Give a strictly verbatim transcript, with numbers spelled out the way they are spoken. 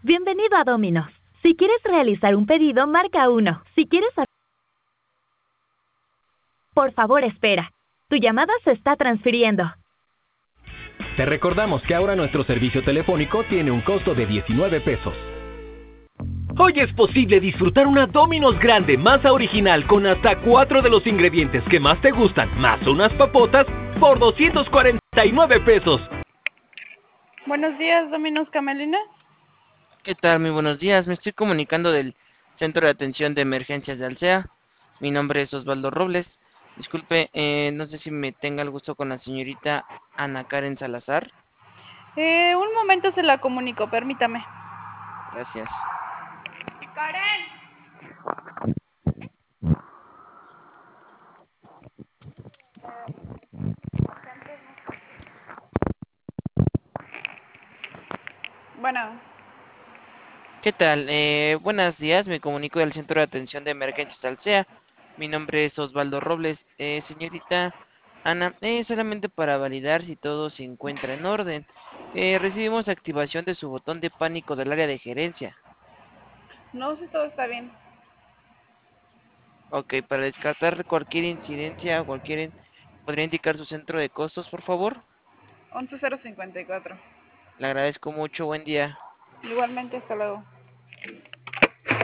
Bienvenido a Domino's. Si quieres realizar un pedido, marca uno. Si quieres... ha- Por favor, espera. Tu llamada se está transfiriendo. Te recordamos que ahora nuestro servicio telefónico tiene un costo de diecinueve pesos. Hoy es posible disfrutar una Domino's grande, masa original, con hasta cuatro de los ingredientes que más te gustan, más unas papotas, por doscientos cuarenta y nueve pesos. Buenos días, Domino's Camelina. ¿Qué tal? Muy buenos días. Me estoy comunicando del Centro de Atención de Emergencias de Alsea. Mi nombre es Osvaldo Robles. Disculpe, eh, no sé si me tenga el gusto con la señorita Ana Karen Salazar. Eh, un momento se la comunico, permítame. Gracias. ¡Karen! Bueno, ¿Qué tal? Eh, buenos días. Me comunico del Centro de Atención de Emergencias de Alsea. Mi nombre es Osvaldo Robles. Eh, señorita Ana, eh, solamente para validar si todo se encuentra en orden. Eh, recibimos activación de su botón de pánico del área de gerencia. no sé si todo está bien. Ok, para descartar cualquier incidencia o cualquier... ¿Podría indicar su centro de costos, por favor? once cero cincuenta y cuatro. Le agradezco mucho, buen día. Igualmente, hasta luego.